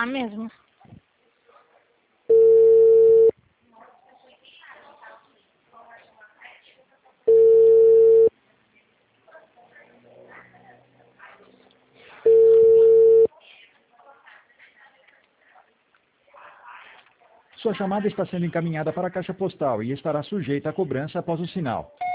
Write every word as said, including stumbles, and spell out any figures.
lá mesmo. Sua chamada está sendo encaminhada para a caixa postal e estará sujeita a cobrança após o sinal.